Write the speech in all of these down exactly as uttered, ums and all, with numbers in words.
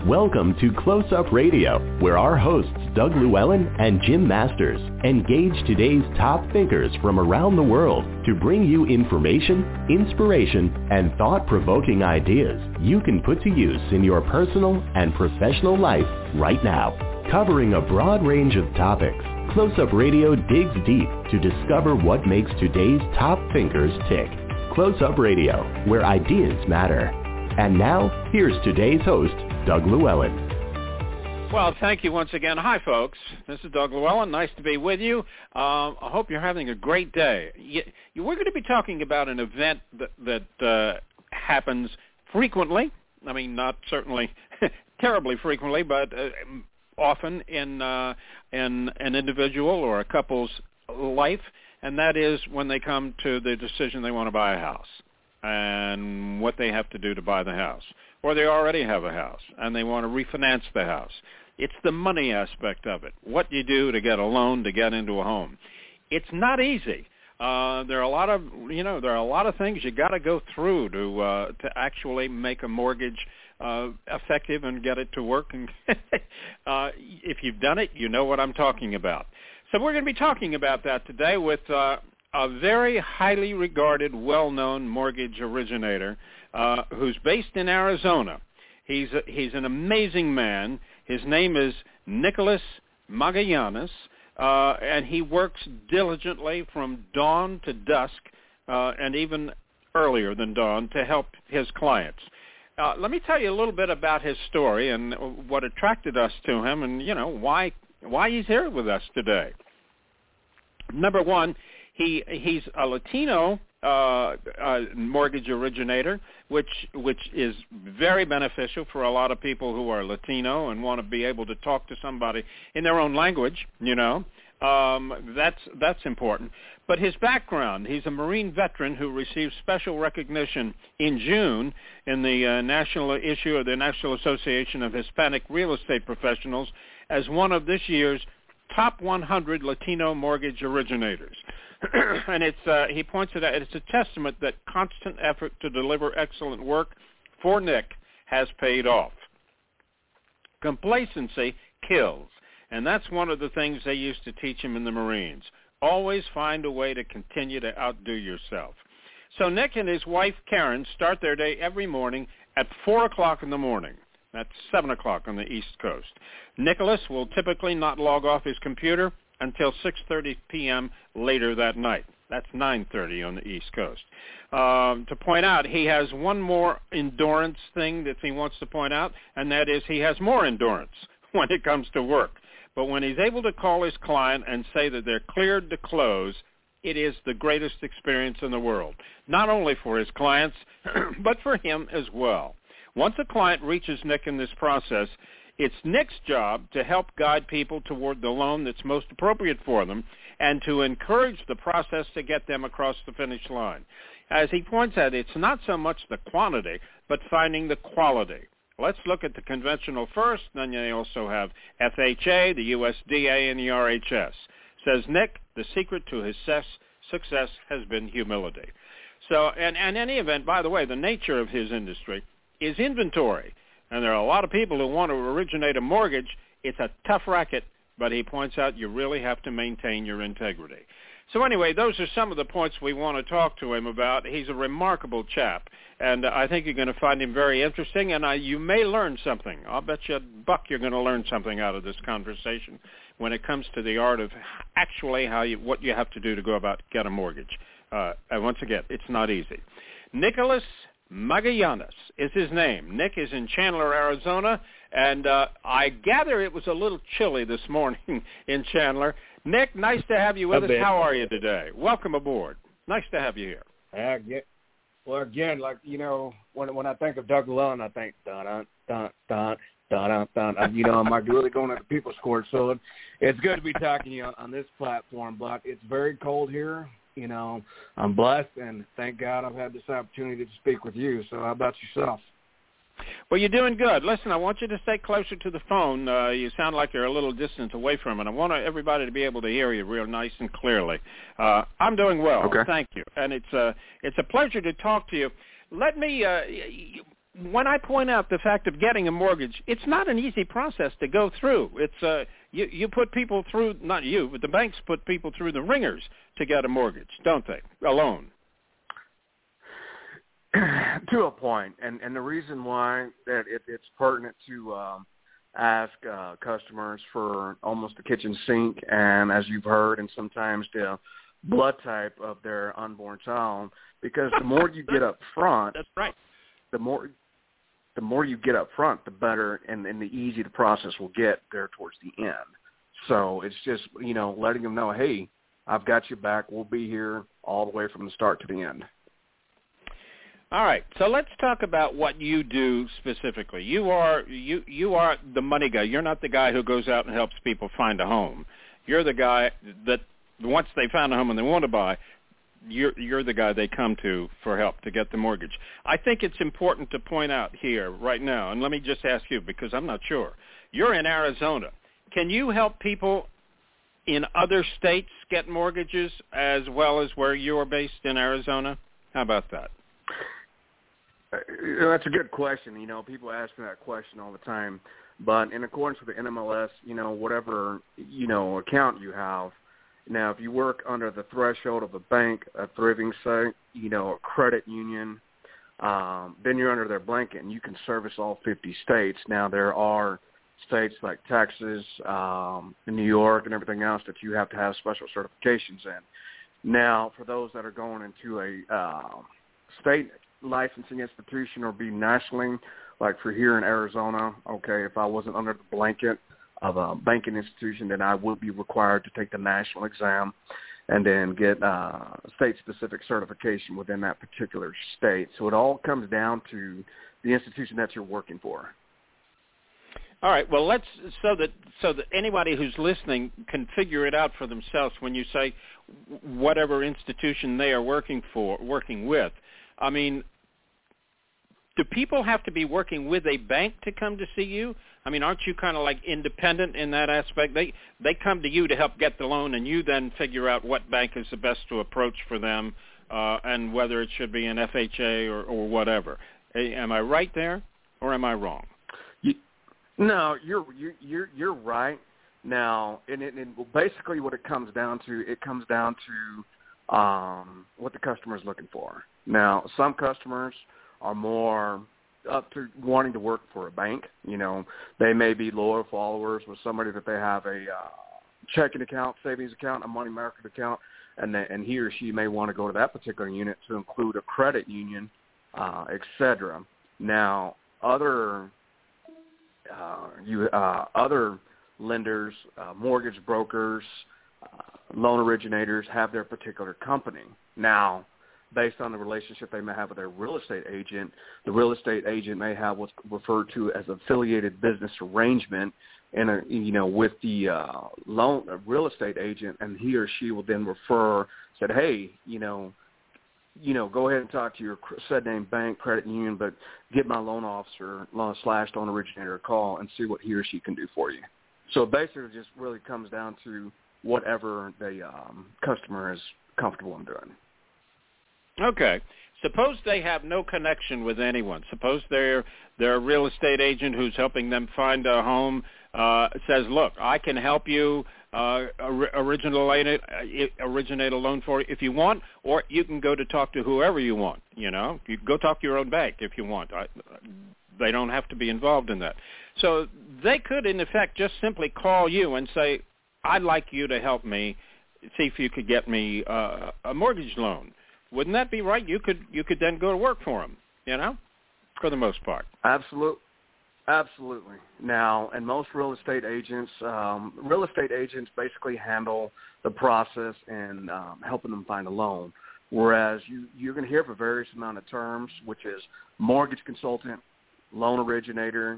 Welcome to Close Up Radio, where our hosts Doug Llewellyn and Jim Masters engage today's top thinkers from around the world to bring you information, inspiration, and thought-provoking ideas you can put to use in your personal and professional life right now. Covering a broad range of topics, Close Up Radio digs deep to discover what makes today's top thinkers tick. Close Up Radio, where ideas matter. And now, here's today's host, Doug Llewellyn. Well, thank you once again. Hi, folks. This is Doug Llewellyn. Nice to be with you. Um, I hope you're having a great day. You, you, we're going to be talking about an event that, that uh, happens frequently. I mean, not certainly terribly frequently, but uh, often in, uh, in an individual or a couple's life, and that is when they come to the decision they want to buy a house and what they have to do to buy the house. Or they already have a house and they want to refinance the house. It's the money aspect of it. What do you do to get a loan to get into a home? It's not easy. Uh, there are a lot of, you know, there are a lot of things you got to go through to uh, to actually make a mortgage uh, effective and get it to work. And uh, if you've done it, you know what I'm talking about. So we're going to be talking about that today with uh, a very highly regarded, well-known mortgage originator uh, who's based in Arizona. He's a, he's an amazing man. His name is Nicholas Magallanes, uh, and he works diligently from dawn to dusk, uh, and even earlier than dawn, to help his clients. Uh, let me tell you a little bit about his story and what attracted us to him, and you know why why he's here with us today. Number one, he he's a Latino uh, uh, mortgage originator, which which is very beneficial for a lot of people who are Latino and want to be able to talk to somebody in their own language. You know, um, that's that's important. But his background, he's a Marine veteran who received special recognition in June in the uh, national issue of the National Association of Hispanic Real Estate Professionals as one of this year's top one hundred Latino mortgage originators. And it's uh, he points it out, it's a testament that constant effort to deliver excellent work for Nick has paid off. Complacency kills, and that's one of the things they used to teach him in the Marines. Always find a way to continue to outdo yourself. So Nick and his wife, Karen, start their day every morning at four o'clock in the morning. That's seven o'clock on the East Coast. Nicholas will typically not log off his computer until six thirty p.m. later that night. That's nine thirty on the East Coast. Um, to point out, he has one more endurance thing that he wants to point out, and that is he has more endurance when it comes to work. But when he's able to call his client and say that they're cleared to close, it is the greatest experience in the world, not only for his clients, but for him as well. Once a client reaches Nick in this process, it's Nick's job to help guide people toward the loan that's most appropriate for them and to encourage the process to get them across the finish line. As he points out, it's not so much the quantity, but finding the quality. Let's look at the conventional first, then you also have F H A, the U S D A, and the R H S. Says Nick, the secret to his success has been humility. So, and, and in any event, by the way, the nature of his industry is inventory. And there are a lot of people who want to originate a mortgage. It's a tough racket, but he points out you really have to maintain your integrity. So anyway, those are some of the points we want to talk to him about. He's a remarkable chap, and I think you're going to find him very interesting, and I, you may learn something. I'll bet you a buck you're going to learn something out of this conversation when it comes to the art of actually how you, what you have to do to go about get a mortgage. Uh, and once again, it's not easy. Nicholas Magallanes is his name. Nick is in Chandler, Arizona, and uh, I gather it was a little chilly this morning in Chandler. Nick, nice to have you with a us. bit. How are you today? Welcome aboard. Nice to have you here. Uh, get, well, again, like, you know, when when I think of Doug Llewellyn, I think dun dun dun dun dun dun. You know, I'm like really going into people's court, so it, it's good to be talking to you on, on this platform. But it's very cold here. You know, I'm blessed, and thank God I've had this opportunity to speak with you. So how about yourself? Well, you're doing good. Listen, I want you to stay closer to the phone. Uh, you sound like you're a little distance away from it. I want everybody to be able to hear you real nice and clearly. Uh, I'm doing well. Okay. Thank you. And it's a, it's a pleasure to talk to you. Let me, uh, when I point out the fact of getting a mortgage, it's not an easy process to go through. It's uh, you, you put people through, not you, but the banks put people through the ringers to get a mortgage, don't they? A loan. To a point, and and the reason why that it, it's pertinent to um, ask uh, customers for almost the kitchen sink, and as you've heard, and sometimes the blood type of their unborn child, because the more you get up front, that's right. The more the more you get up front, the better and, and the easier the process will get there towards the end. So it's just, you know, letting them know, hey, I've got you back. We'll be here all the way from the start to the end. All right, so let's talk about what you do specifically. You are you you are the money guy. You're not the guy who goes out and helps people find a home. You're the guy that once they found a home and they want to buy, you're you're the guy they come to for help to get the mortgage. I think it's important to point out here right now, and let me just ask you because I'm not sure. You're in Arizona. Can you help people in other states get mortgages as well as where you're based in Arizona? How about that? That's a good question. You know, people ask me that question all the time. But in accordance with the N M L S, you know, whatever, you know, account you have, now if you work under the threshold of a bank, a thriving site, you know, a credit union, um, then you're under their blanket and you can service all fifty states. Now there are states like Texas, um, New York, and everything else that you have to have special certifications in. Now, for those that are going into a uh, state licensing institution or be nationally, like for here in Arizona, okay, if I wasn't under the blanket of a banking institution, then I would be required to take the national exam and then get uh, state-specific certification within that particular state. So it all comes down to the institution that you're working for. All right. Well, let's so that so that anybody who's listening can figure it out for themselves. When you say whatever institution they are working for, working with, I mean, do people have to be working with a bank to come to see you? I mean, aren't you kind of like independent in that aspect? They they come to you to help get the loan, and you then figure out what bank is the best to approach for them, uh, and whether it should be an F H A or, or whatever. Am I right there, or am I wrong? You, no, you're you're you're right. Now, and, it, and basically what it comes down to, it comes down to um, what the customer is looking for. Now, some customers are more up to wanting to work for a bank. You know, they may be loyal followers with somebody that they have a uh, checking account, savings account, a money market account, and they, and he or she may want to go to that particular unit to include a credit union, uh, et cetera. Now, other uh, you uh, other lenders, uh, mortgage brokers, uh, loan originators have their particular company. Now, based on the relationship they may have with their real estate agent, the real estate agent may have what's referred to as affiliated business arrangement, and a, you know, with the uh, loan uh, real estate agent, and he or she will then refer, said, hey, you know, you know, go ahead and talk to your said name bank, credit union, but give my loan officer loan slash loan originator a call and see what he or she can do for you. So it basically just really comes down to whatever the um, customer is comfortable in doing. Okay. Suppose they have no connection with anyone. Suppose they're they're a real estate agent who's helping them find a home. Uh, says, look, I can help you uh, originate originate a loan for you if you want, or you can go to talk to whoever you want. You know, you can go talk to your own bank if you want. I, they don't have to be involved in that. So they could, in effect, just simply call you and say, I'd like you to help me see if you could get me uh, a mortgage loan. Wouldn't that be right? You could you could then go to work for them, you know, for the most part. Absolutely. Absolutely. Now, and most real estate agents, um, real estate agents basically handle the process and um, helping them find a loan, whereas you, you're going to hear for various amount of terms, which is mortgage consultant, loan originator,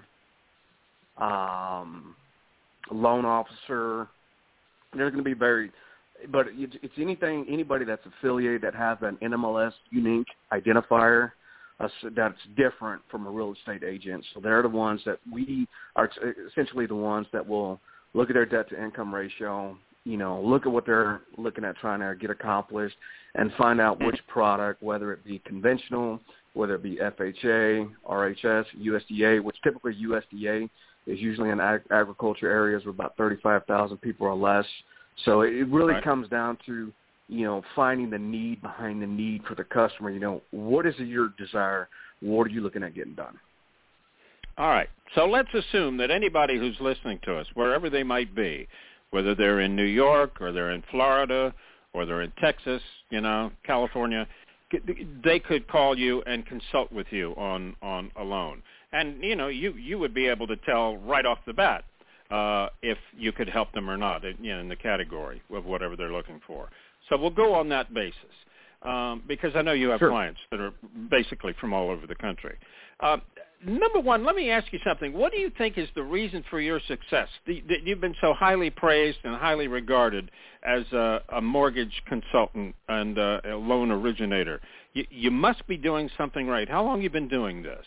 um, loan officer. There's going to be very But it's anything, anybody that's affiliated that has an N M L S unique identifier uh, that's different from a real estate agent. So they're the ones that we are essentially the ones that will look at their debt-to-income ratio, you know, look at what they're looking at trying to get accomplished, and find out which product, whether it be conventional, whether it be F H A, R H S, U S D A, which typically U S D A is usually in ag- agriculture areas with about thirty-five thousand people or less. So it really right. comes down to, you know, finding the need behind the need for the customer. You know, what is your desire? What are you looking at getting done? All right. So let's assume that anybody who's listening to us, wherever they might be, whether they're in New York or they're in Florida or they're in Texas, you know, California, they could call you and consult with you on, on a loan. And, you know, you, you would be able to tell right off the bat uh, if you could help them or not, you know, in the category of whatever they're looking for. So we'll go on that basis um, because I know you have Sure. clients that are basically from all over the country. Uh, number one, let me ask you something. What do you think is the reason for your success? The, the, you've been so highly praised and highly regarded as a, a mortgage consultant and uh, a loan originator. You, you must be doing something right. How long have you been doing this?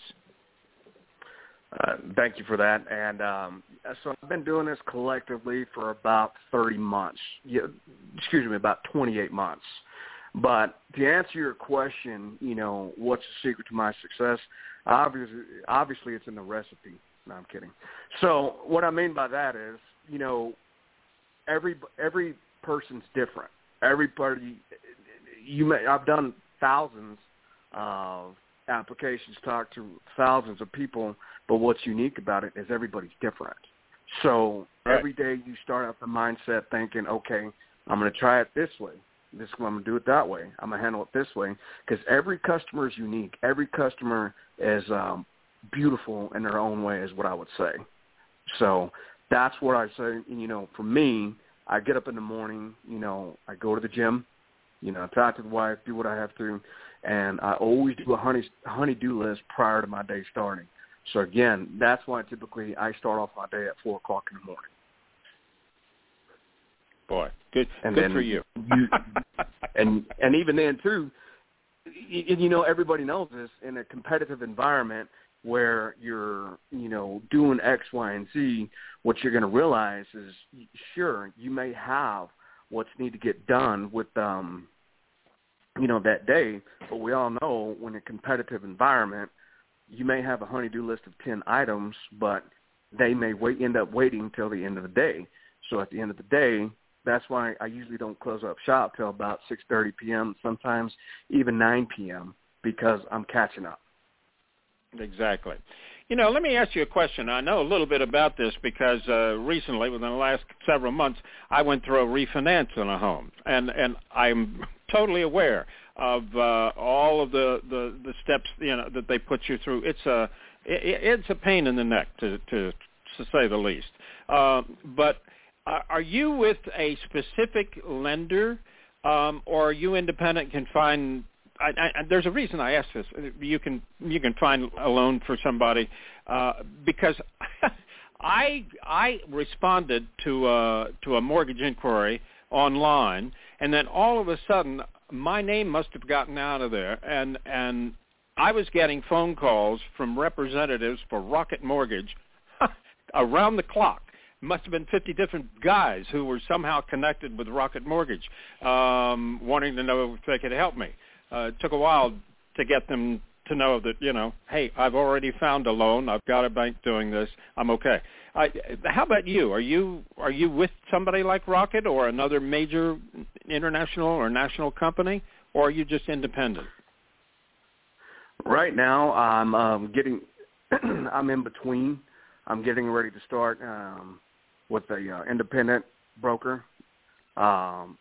Uh, thank you for that. And um, so I've been doing this collectively for about thirty months. Yeah, excuse me, about twenty-eight months. But to answer your question, you know, what's the secret to my success? Obviously, obviously it's in the recipe. No, I'm kidding. So what I mean by that is, you know, every every person's different. Everybody, you may, I've done thousands of applications, talked to thousands of people, but what's unique about it is everybody's different. So right. every day you start out the mindset thinking, okay, I'm going to try it this way. This I'm going to do it that way. I'm going to handle it this way, because every customer is unique. Every customer is um, beautiful in their own way, is what I would say. So that's what I say. You know, for me, I get up in the morning. You know, I go to the gym. You know, talk to the wife, do what I have to, and I always do a honey honey-do list prior to my day starting. So again, that's why typically I start off my day at four o'clock in the morning. Boy, good, and good then for you. you and and even then too, you, you know, everybody knows this, in a competitive environment where you're, you know, doing X, Y, and Z, what you're going to realize is, sure, you may have what's need to get done with, um, you know, that day, but we all know when in a competitive environment, you may have a honey-do list of ten items, but they may wait, end up waiting until the end of the day. So at the end of the day, that's why I usually don't close up shop till about six thirty p.m., sometimes even nine p.m., because I'm catching up. Exactly. You know, let me ask you a question. I know a little bit about this because uh, recently, within the last several months, I went through a refinance on a home, and, and I'm totally aware of uh, all of the, the, the steps, you know, that they put you through. It's a it, it's a pain in the neck, to to, to say the least. Uh, but are you with a specific lender, um, or are you independent? Can find I, I, there's a reason I ask this. You can you can find a loan for somebody uh, because I I responded to uh, to a mortgage inquiry online, and then all of a sudden my name must have gotten out of there, and and I was getting phone calls from representatives for Rocket Mortgage around the clock. Must have been fifty different guys who were somehow connected with Rocket Mortgage, um, wanting to know if they could help me. Uh, it took a while to get them to know that, you know, hey, I've already found a loan. I've got a bank doing this. I'm okay. I, how about you? Are you are you with somebody like Rocket or another major international or national company, or are you just independent? Right now, I'm um, getting. I'm in between. I'm getting ready to start um, with a uh, independent broker. Um,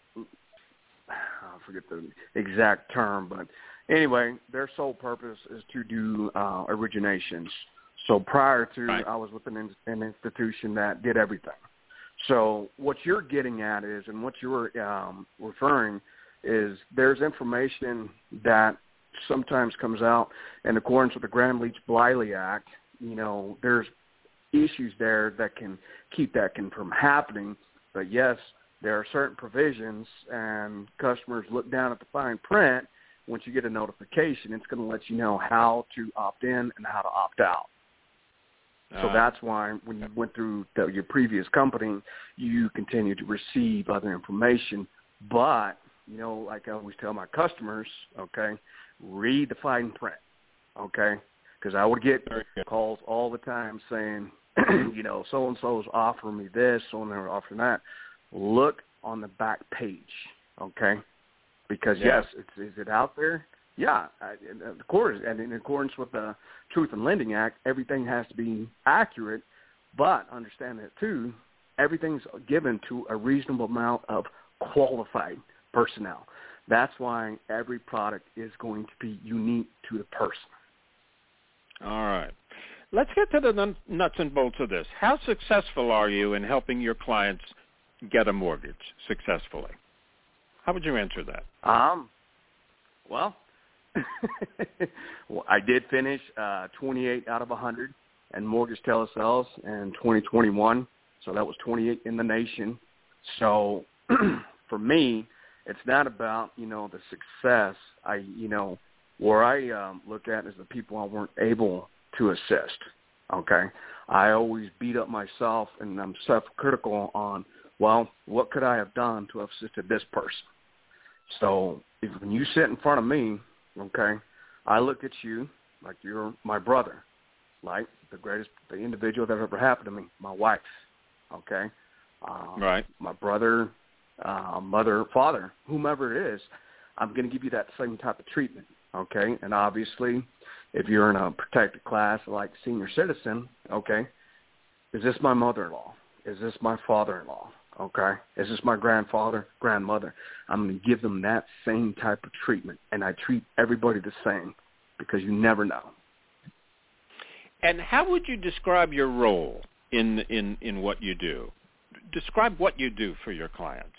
I forget the exact term, but anyway, their sole purpose is to do uh, originations. So prior to, right. I was with an, an institution that did everything. So what you're getting at is, and what you're um, referring is, there's information that sometimes comes out in accordance with the Gramm-Leach-Bliley Act. You know, there's issues there that can keep that can from happening. But yes, there are certain provisions, and customers look down at the fine print. Once you get a notification, it's going to let you know how to opt in and how to opt out. Uh, so that's why when you went through the, your previous company, you continue to receive other information. But, you know, like I always tell my customers, okay, read the fine print. okay? Because I would get calls all the time saying, you know, so-and-so's offering me this, so-and-so offering that. Look on the back page, okay? Because, yeah. yes, it's, is it out there? Yeah. I, of course, and in accordance with the Truth in Lending Act, everything has to be accurate, but understand that, too, everything's given to a reasonable amount of qualified personnel. That's why every product is going to be unique to the person. All right. Let's get to the nuts and bolts of this. How successful are you in helping your clients get a mortgage successfully? How would you answer that? Um, well, well I did finish uh, twenty-eight out of one hundred in mortgage telesales in twenty twenty-one, so that was twenty-eight in the nation. So for me, it's not about, you know, the success. I, you know, where I um, look at is the people I weren't able to assist, okay? I always beat up myself, and I'm self-critical on, well, what could I have done to have assisted this person? So if, when you sit in front of me, okay, I look at you like you're my brother, like the greatest, the individual that ever happened to me, my wife, okay? Um, right. My brother, uh, mother, father, whomever it is, I'm going to give you that same type of treatment, okay? And obviously, if you're in a protected class like senior citizen, okay, is this my mother-in-law? Is this my father-in-law? Okay? Is this my grandfather, grandmother? I'm going to give them that same type of treatment, and I treat everybody the same because you never know. And how would you describe your role in in, in what you do? Describe what you do for your clients.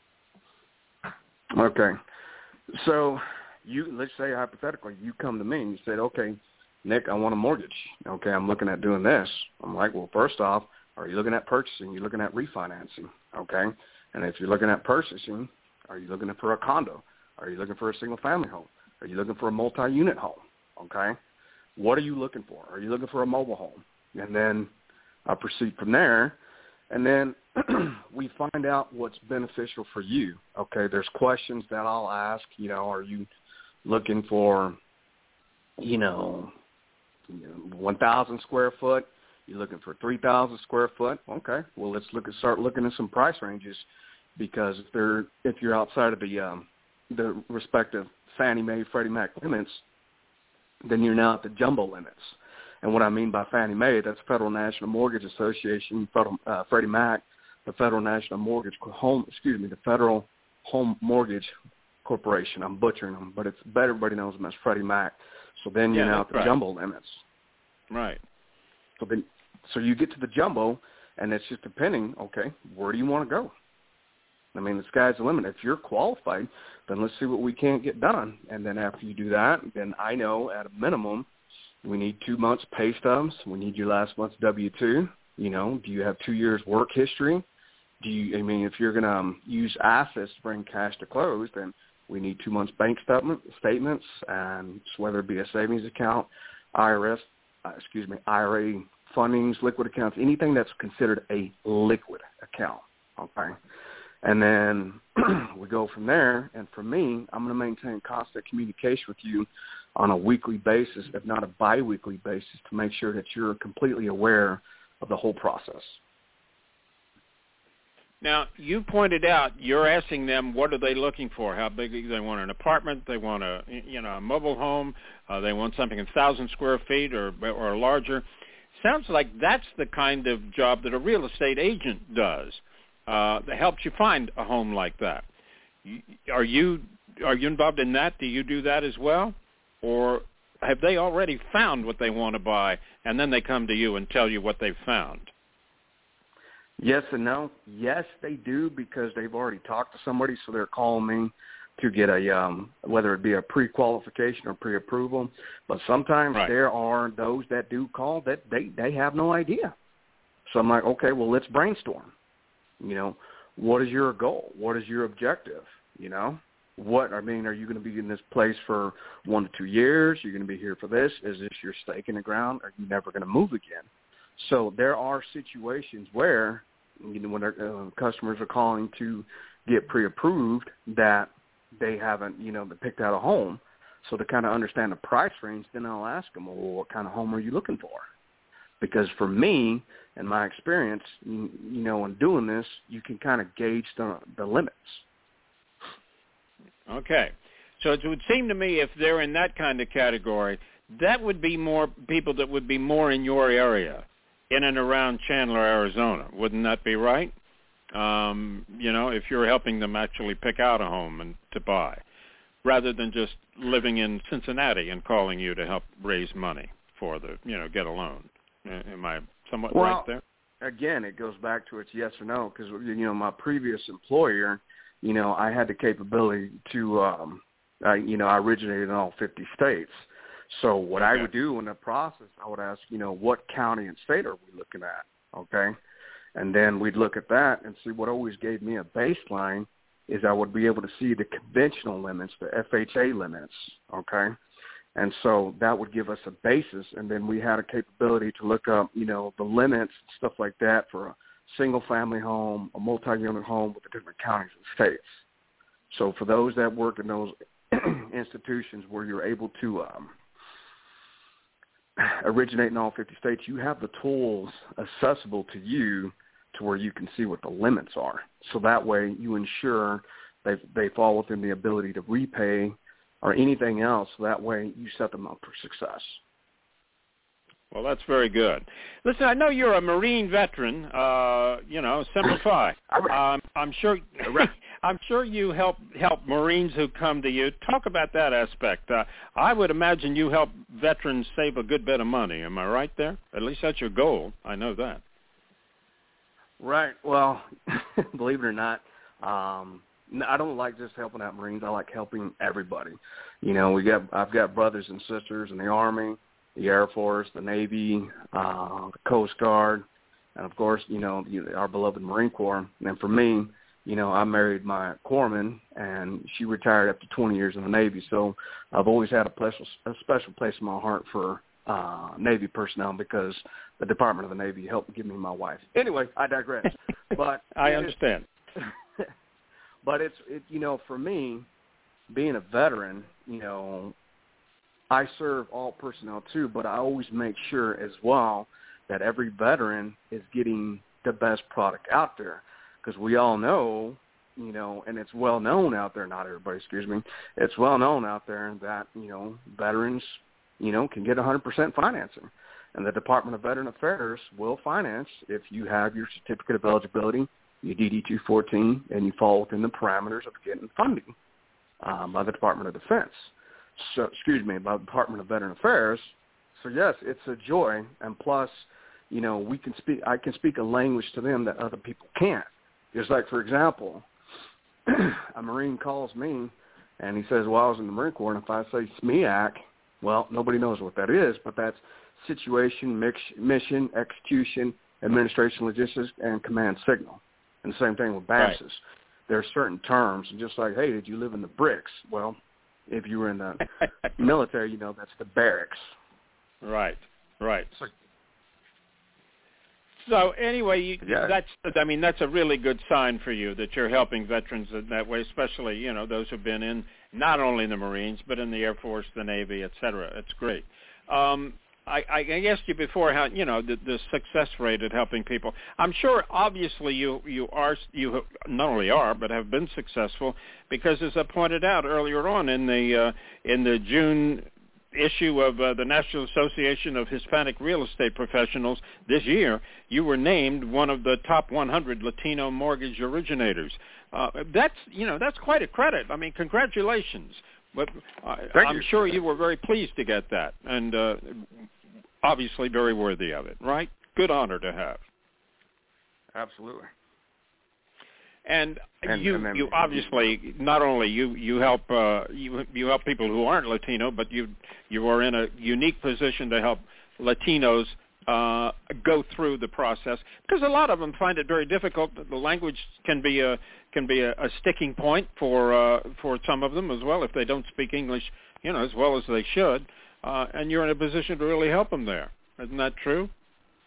Okay. So you, let's say hypothetically, you come to me and you said, okay, Nick, I want a mortgage. Okay, I'm looking at doing this. I'm like, well, first off, are you looking at purchasing? You're looking at refinancing, okay? And if you're looking at purchasing, are you looking for a condo? Are you looking for a single-family home? Are you looking for a multi-unit home, okay? What are you looking for? Are you looking for a mobile home? And then I'll proceed from there. And then we find out what's beneficial for you, okay? There's questions that I'll ask, you know, are you looking for, you know, one thousand square foot? You're looking for three thousand square foot? Okay, well, let's look at start looking at some price ranges, because if they're if you're outside of the um, the respective Fannie Mae, Freddie Mac limits, then you're now at the jumbo limits. And what I mean by Fannie Mae, that's Federal National Mortgage Association, Federal, uh, Freddie Mac, the Federal National Mortgage Home, excuse me, the Federal Home Mortgage Corporation. I'm butchering them, but it's better. Everybody knows them as Freddie Mac. So then you're yeah, now at the right. jumbo limits. Right. So then, so you get to the jumbo, and it's just depending. Okay, where do you want to go? I mean, the sky's the limit. If you're qualified, then let's see what we can't get done. And then after you do that, then I know at a minimum we need two months pay stubs. We need your last month's W two. You know, do you have two years work history? Do you? I mean, if you're going to um, use assets to bring cash to close, then we need two months bank statement, statements, and whether it be a savings account, I R S, uh, excuse me, I R A fundings, liquid accounts, anything that's considered a liquid account. Okay. And then we go from there. And for me, I'm going to maintain constant communication with you on a weekly basis, if not a biweekly basis, to make sure that you're completely aware of the whole process. Now, you pointed out you're asking them what are they looking for? How big they want an apartment? They want a you know a mobile home? Uh, they want something in one thousand square feet or or larger. Sounds like that's the kind of job that a real estate agent does. Uh, that helps you find a home like that. Are you are you involved in that? Do you do that as well, or have they already found what they want to buy and then they come to you and tell you what they've found? Yes and no. Yes, they do, because they've already talked to somebody, so they're calling me to get a um, whether it be a pre-qualification or pre-approval. But sometimes right. there are those that do call that they they have no idea. So I'm like, okay, well, let's brainstorm. You know, what is your goal? What is your objective? You know, what, I mean, are you going to be in this place for one to two years? You're going to be here for this? Is this your stake in the ground? Are you never going to move again? So there are situations where, you know, when our, uh, customers are calling to get pre-approved that they haven't, you know, picked out a home. So to kind of understand the price range, then I'll ask them, well, what kind of home are you looking for? Because for me, in my experience, you, you know, in doing this, you can kind of gauge the, the limits. Okay. So it would seem to me if they're in that kind of category, that would be more people that would be more in your area, in and around Chandler, Arizona. Wouldn't that be right? Um, you know, if you're helping them actually pick out a home and to buy, rather than just living in Cincinnati and calling you to help raise money for the, you know, get a loan. Am I somewhat well, right there? Again, it goes back to it's yes or no, because, you know, my previous employer, you know, I had the capability to, um, I, you know, I originated in all fifty states. So what okay. I would do in the process, I would ask, you know, what county and state are we looking at, okay? And then we'd look at that and see what always gave me a baseline is I would be able to see the conventional limits, the F H A limits, okay? And so that would give us a basis, and then we had a capability to look up, you know, the limits, stuff like that for a single-family home, a multi-unit home with the different counties and states. So for those that work in those institutions where you're able to um, originate in all fifty states, you have the tools accessible to you to where you can see what the limits are. So that way you ensure they they fall within the ability to repay or anything else. So that way you set them up for success. Well, that's very good. Listen, I know you're a Marine veteran. Uh, you know, simplify. um, I'm sure. I'm sure you help help Marines who come to you. Talk about that aspect. Uh, I would imagine you help veterans save a good bit of money. Am I right there? At least that's your goal. I know that. Right. Well, believe it or not, um, I don't like just helping out Marines. I like helping everybody. You know, we got I've got brothers and sisters in the Army, the Air Force, the Navy, uh, the Coast Guard, and of course, you know, our beloved Marine Corps. And for me, you know, I married my corpsman, and she retired after twenty years in the Navy. So I've always had a special, a special place in my heart for uh, Navy personnel because the Department of the Navy helped give me my wife. Anyway, I digress. But I understand. But it's, it, you know, for me, being a veteran, you know, I serve all personnel too, but I always make sure as well that every veteran is getting the best product out there. Because we all know, you know, and it's well known out there, not everybody, excuse me, it's well known out there that, you know, veterans, you know, can get one hundred percent financing. And the Department of Veteran Affairs will finance if you have your certificate of eligibility, your D D two fourteen, and you fall within the parameters of getting funding um, by the Department of Defense. So, excuse me, by the Department of Veteran Affairs. So, yes, it's a joy. And plus, you know, we can speak, I can speak a language to them that other people can't. Just like, for example, a Marine calls me and he says, well, I was in the Marine Corps, and if I say S M E A C, well, nobody knows what that is, but that's situation, mix, mission, execution, administration, logistics, and command signal. And the same thing with B A S S. Right. There are certain terms, and just like, hey, did you live in the bricks? Well, if you were in the military, you know, that's the barracks. Right, right. So, so anyway, you, yeah. that's, I mean, that's a really good sign for you that you're helping veterans in that way, especially, you know, those who've been in not only the Marines, but in the Air Force, the Navy, et cetera. It's great. Um, I, I asked you before how, you know, the, the success rate at helping people. I'm sure, obviously, you, you are, you not only are, but have been successful because, as I pointed out earlier on in the, uh, in the June issue of uh, the National Association of Hispanic Real Estate Professionals this year, you were named one of the top one hundred Latino mortgage originators. Uh, that's, you know, that's quite a credit. I mean, congratulations. But uh, I'm you. sure you were very pleased to get that, and uh, obviously very worthy of it, right? Good honor to have. Absolutely. And, and you, and then, you obviously not only you you help uh, you you help people who aren't Latino, but you you are in a unique position to help Latinos uh, go through the process because a lot of them find it very difficult. The language can be a can be a, a sticking point for uh, for some of them as well if they don't speak English, you know, as well as they should. Uh, and you're in a position to really help them there. Isn't that true?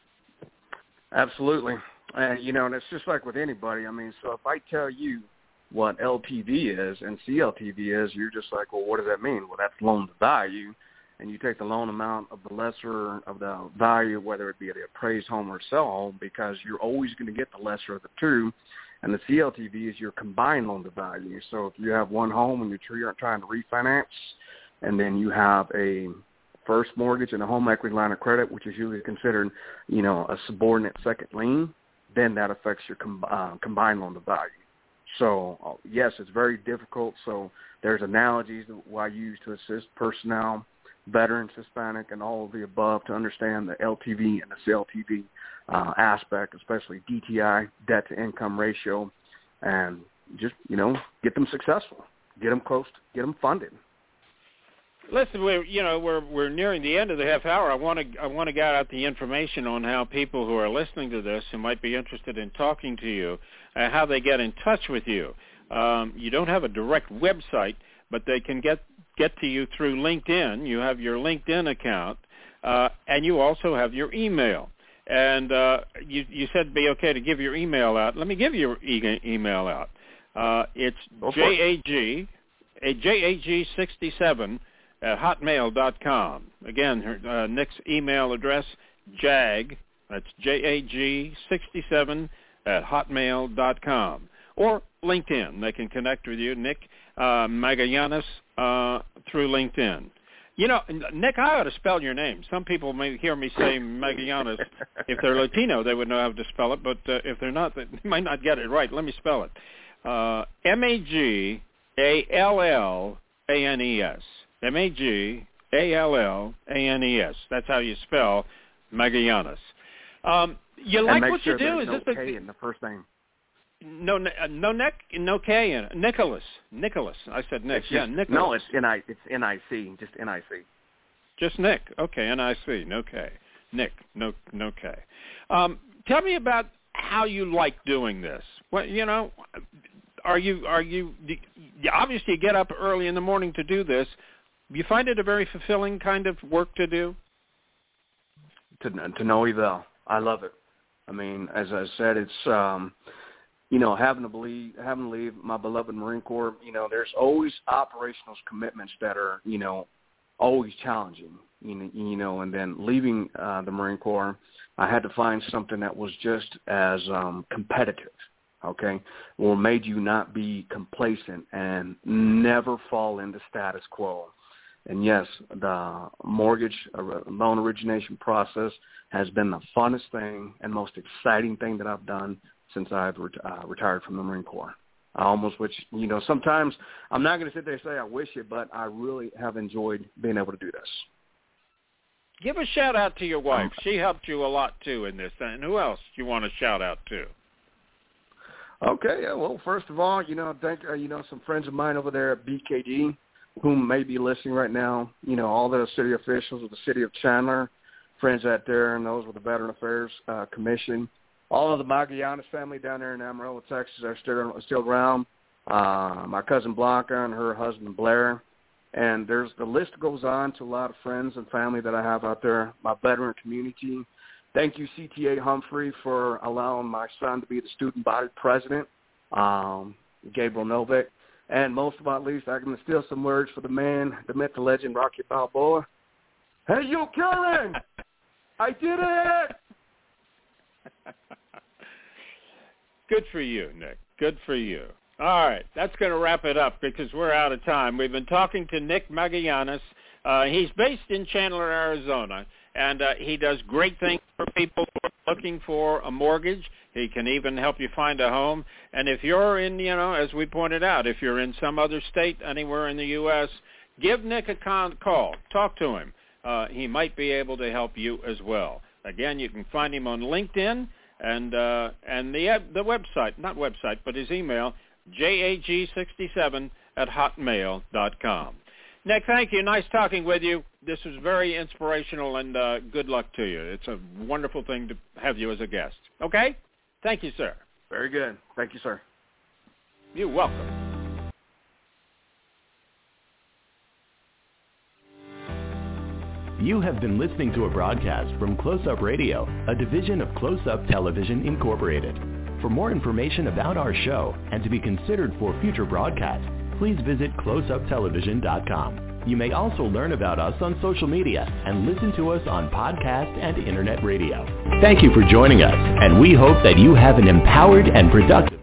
Absolutely. Uh, you know, and it's just like with anybody. I mean, so if I tell you what L T V is and C L T V is, you're just like, well, what does that mean? Well, that's loan to value, and you take the loan amount of the lesser of the value, whether it be the appraised home or sell home, because you're always going to get the lesser of the two. And the C L T V is your combined loan to value. So if you have one home and you're trying to refinance, and then you have a first mortgage and a home equity line of credit, which is usually considered, you know, a subordinate second lien, then that affects your com- uh, combined loan to value. So, uh, yes, it's very difficult. So there's analogies that I use to assist personnel, veterans, Hispanic, and all of the above to understand the L T V and the C L T V uh, aspect, especially D T I, debt to income ratio, and just, you know, get them successful, get them close, get them funded. Listen, we're you know we're we're nearing the end of the half hour. I want to I want to get out the information on how people who are listening to this who might be interested in talking to you, uh, how they get in touch with you. Um, you don't have a direct website, but they can get get to you through LinkedIn. You have your LinkedIn account, uh, and you also have your email. And uh, you you said it'd be okay to give your email out. Let me give your e- email out. Uh, it's J A G a J A G sixty-seven at hotmail dot com. Again, her, uh, Nick's email address, Jag, that's J A G sixty-seven at hotmail dot com. Or LinkedIn. They can connect with you, Nick uh, Magallanes, uh, through LinkedIn. You know, Nick, I ought to spell your name. Some people may hear me say Magallanes. If they're Latino, they would know how to spell it, but uh, if they're not, they might not get it right. Let me spell it. Uh, M A G A L L A N E S. M A G A L L A N E S. That's how you spell Magallanes. Um, you and like make what sure you do? Is this no the K in the first name? No, no Nick, no K in it. Nicholas, Nicholas. I said Nick. It's yeah, just, Nicholas. No, it's N I. It's N I C. Just N I C. Just Nick. Okay, N I C. No K. Nick. No, no K. Um, tell me about how you like doing this. What you know? Are you are you? Obviously, you get up early in the morning to do this. You find it a very fulfilling kind of work to do? To to no avail. I love it. I mean, as I said, it's um, you know having to believe, having to leave my beloved Marine Corps. You know, there's always operational commitments that are you know always challenging. You know, you know, and then leaving uh, the Marine Corps, I had to find something that was just as um, competitive. Okay, or made you not be complacent and never fall into status quo. And yes, the mortgage loan origination process has been the funnest thing and most exciting thing that I've done since I've ret- uh, retired from the Marine Corps. I almost wish, you know, sometimes I'm not going to sit there and say I wish it, but I really have enjoyed being able to do this. Give a shout out to your wife. She helped you a lot too in this. And who else do you want to shout out to? Okay, yeah, well, first of all, you know, thank uh, you know some friends of mine over there at B K D, whom may be listening right now. You know, all the city officials of the city of Chandler, friends out there, and those with the Veteran Affairs uh, Commission. All of the Magallanes family down there in Amarillo, Texas, are still still around. Uh, my cousin Blanca and her husband Blair, and there's the list goes on to a lot of friends and family that I have out there. My veteran community. Thank you, C T A Humphrey, for allowing my son to be the student body president, um, Gabriel Novak. And most of not least, I'm going to steal some words for the man, the myth, the legend, Rocky Balboa. Hey, you Karen! I did it! Good for you, Nick. Good for you. All right, that's going to wrap it up because we're out of time. We've been talking to Nick Magallanes. Uh, he's based in Chandler, Arizona, and uh, he does great things for people who are looking for a mortgage. He can even help you find a home. And if you're in, you know, as we pointed out, if you're in some other state, anywhere in the U S, give Nick a con- call. Talk to him. Uh, he might be able to help you as well. Again, you can find him on LinkedIn and uh, and the uh, the website, not website, but his email, J A G sixty-seven at hotmail dot com. Nick, thank you. Nice talking with you. This was very inspirational, and uh, good luck to you. It's a wonderful thing to have you as a guest. Okay? Thank you, sir. Very good. Thank you, sir. You're welcome. You have been listening to a broadcast from Close Up Radio, a division of Close Up Television Incorporated. For more information about our show and to be considered for future broadcasts, please visit close up television dot com. You may also learn about us on social media and listen to us on podcast and internet radio. Thank you for joining us, and we hope that you have an empowered and productive